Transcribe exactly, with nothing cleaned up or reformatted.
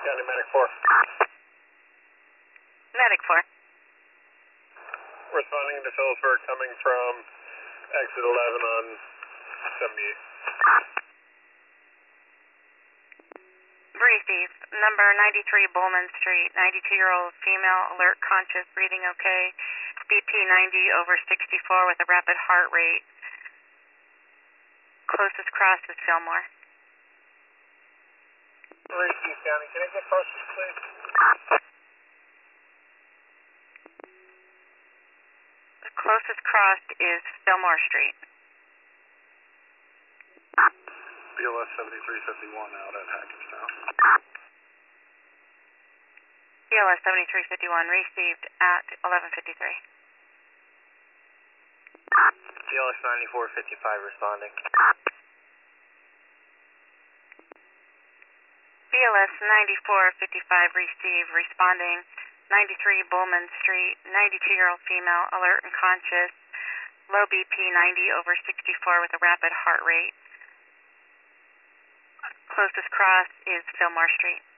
County Medic four. Medic four. Responding to Phillipsburg coming from exit eleven on seventy-eight. Receive. Number ninety-three Bowman Street, ninety-two-year-old female, alert, conscious, breathing okay. B P ninety over sixty-four with a rapid heart rate. Closest cross is Fillmore. Receive, County. Can I get closest, please? The closest cross is Fillmore Street. B L S seventy-three fifty-one out at Hackettstown. B L S seventy-three fifty-one received at eleven fifty-three. B L S ninety-four fifty-five responding. B L S ninety-four fifty-five receive, responding ninety-three Bowman Street, ninety-two-year-old female, alert and conscious, low B P ninety over sixty-four with a rapid heart rate. Closest cross is Fillmore Street.